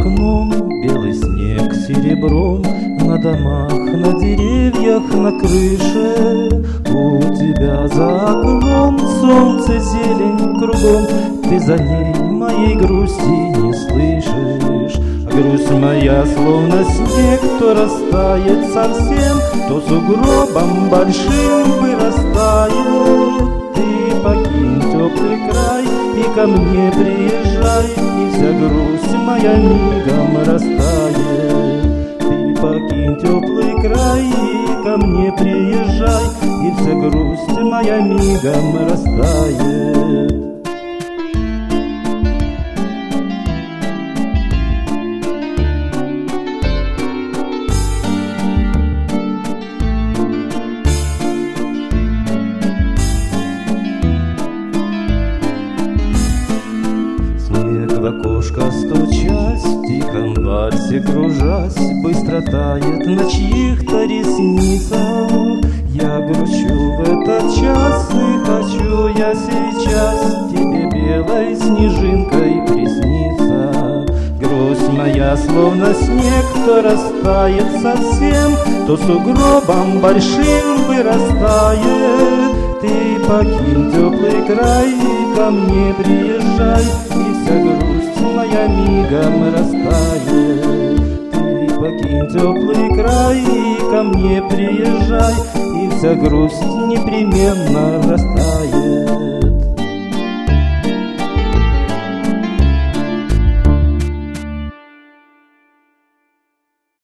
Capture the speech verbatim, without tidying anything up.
окном белый снег серебром, на домах, на деревьях, на крыше. У тебя за окном солнце, зелень кругом, ты за ней моей грусти не слышишь. Грусть моя словно снег, то растает совсем, то сугробом большим вырастает. Ты покинь теплый край и ко мне приезжай, и вся грусть моя мигом растает. Ты покинь теплый край и ко мне приезжай, и вся грусть моя мигом растает. В окошко стучась, в тихом вальсе кружась, быстро тает на чьих-то ресницах. Я грущу в этот час, и хочу я сейчас тебе белой снежинкой присниться. Грусть моя словно снег, то растает совсем, то сугробом большим вырастает. Ты покинь теплый край и ко мне приезжай, и вся грусть моя мигом растает. Ты покинь теплый край и ко мне приезжай, и вся грусть непременно растает.